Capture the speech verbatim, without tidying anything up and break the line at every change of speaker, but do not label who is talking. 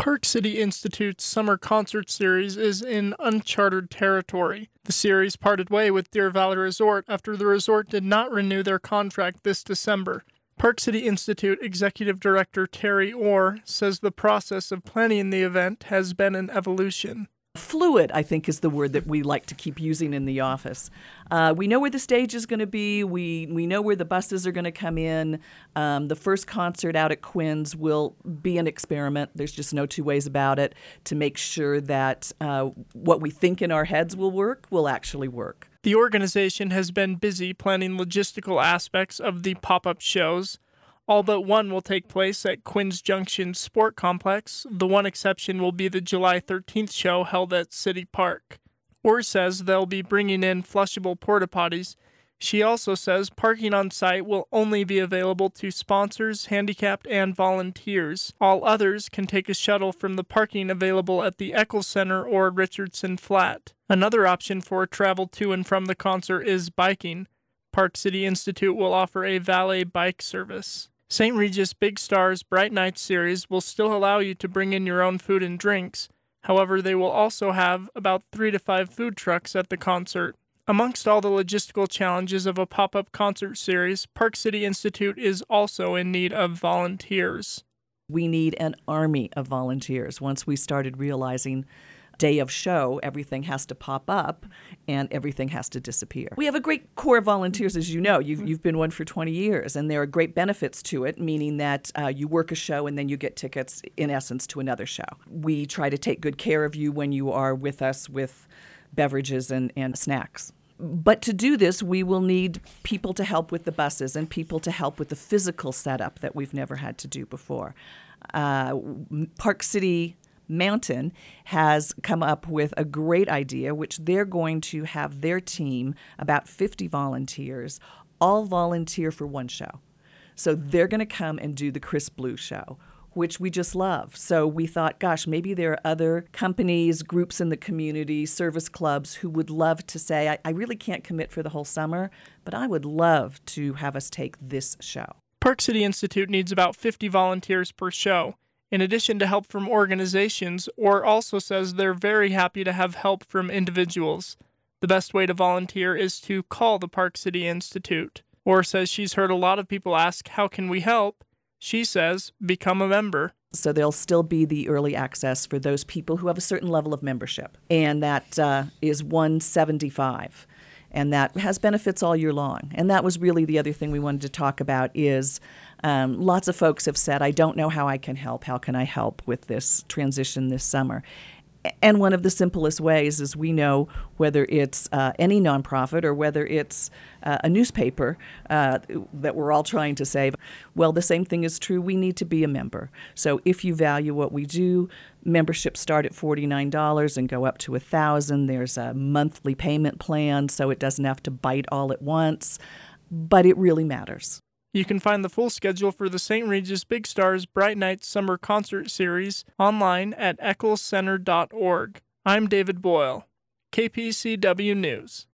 Park City Institute's summer concert series is in uncharted territory. The series parted way with Deer Valley Resort after the resort did not renew their contract this December. Park City Institute Executive Director Terry Orr says the process of planning the event has been an evolution.
Fluid, I think, is the word that we like to keep using in the office. Uh, we know where the stage is going to be. We we know where the buses are going to come in. Um, the first concert out at Quinn's will be an experiment. There's just no two ways about it, to make sure that uh, what we think in our heads will work will actually work.
The organization has been busy planning logistical aspects of the pop-up shows. All but one will take place at Quinn's Junction Sport Complex. The one exception will be the July thirteenth show held at City Park. Orr says they'll be bringing in flushable porta-potties. She also says parking on site will only be available to sponsors, handicapped, and volunteers. All others can take a shuttle from the parking available at the Eccles Center or Richardson Flat. Another option for travel to and from the concert is biking. Park City Institute will offer a valet bike service. Saint Regis Big Stars Bright Nights series will still allow you to bring in your own food and drinks. However, they will also have about three to five food trucks at the concert. Amongst all the logistical challenges of a pop-up concert series, Park City Institute is also in need of volunteers.
We need an army of volunteers. Once we started realizing day of show, everything has to pop up and everything has to disappear. We have a great core of volunteers, as you know. You've, you've been one for twenty years, and there are great benefits to it, meaning that uh, you work a show and then you get tickets, in essence, to another show. We try to take good care of you when you are with us with beverages and, and snacks. But to do this, we will need people to help with the buses and people to help with the physical setup that we've never had to do before. Uh, Park City Mountain has come up with a great idea, which they're going to have their team, about fifty volunteers, all volunteer for one show. So they're going to come and do the Chris Blue show, which we just love. So we thought, gosh, maybe there are other companies, groups in the community, service clubs who would love to say, I, I really can't commit for the whole summer, but I would love to have us take this show.
Park City Institute needs about fifty volunteers per show. In addition to help from organizations, Orr also says they're very happy to have help from individuals. The best way to volunteer is to call the Park City Institute. Orr says she's heard a lot of people ask, how can we help? She says, become a member.
So there'll still be the early access for those people who have a certain level of membership, and that uh, is one hundred seventy-five dollars. And that has benefits all year long. And that was really the other thing we wanted to talk about is um, lots of folks have said, I don't know how I can help. How can I help with this transition this summer? And one of the simplest ways is we know whether it's uh, any nonprofit or whether it's uh, a newspaper uh, that we're all trying to save. Well, the same thing is true. We need to be a member. So if you value what we do, memberships start at forty-nine dollars and go up to one thousand dollars. There's a monthly payment plan, so it doesn't have to bite all at once. But it really matters.
You can find the full schedule for the Saint Regis Big Stars Bright Nights Summer Concert Series online at eccles center dot org. I'm David Boyle, K P C W News.